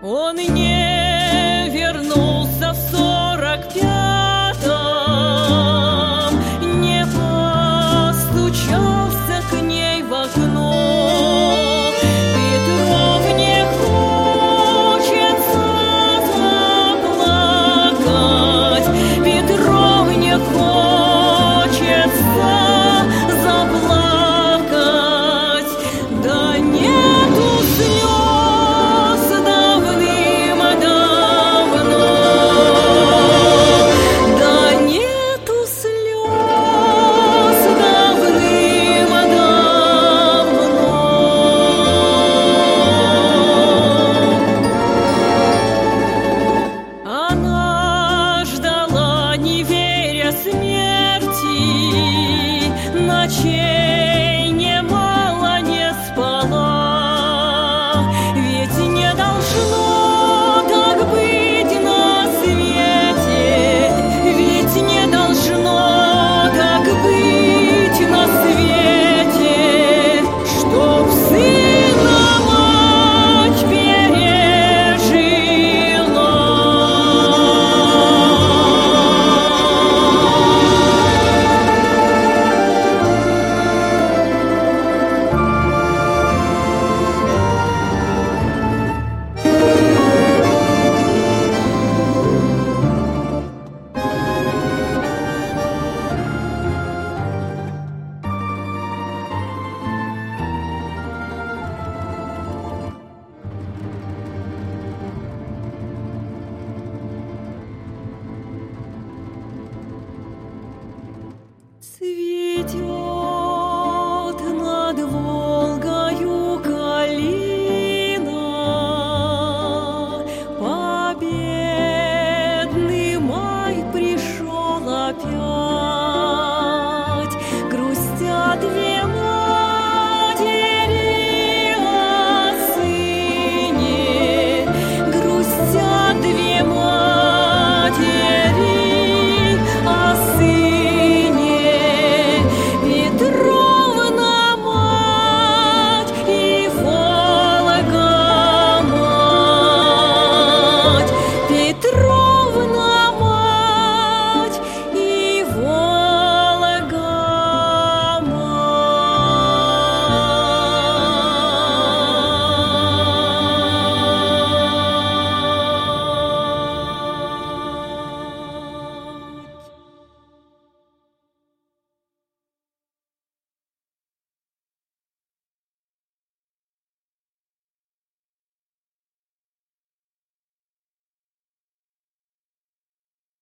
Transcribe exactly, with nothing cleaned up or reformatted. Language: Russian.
Он не вернулся в сорок пятом, не постучался к ней в окно. Петров не хочется заплакать, Петров не хочется заплакать, да нету слез давным-давно, да нету слез давным-давно. Она ждала, не веря смерти, ночей немало не спала, ведь не должно так быть на свете, ведь не должно так быть на свете, чтоб сына мать пережила. Цветет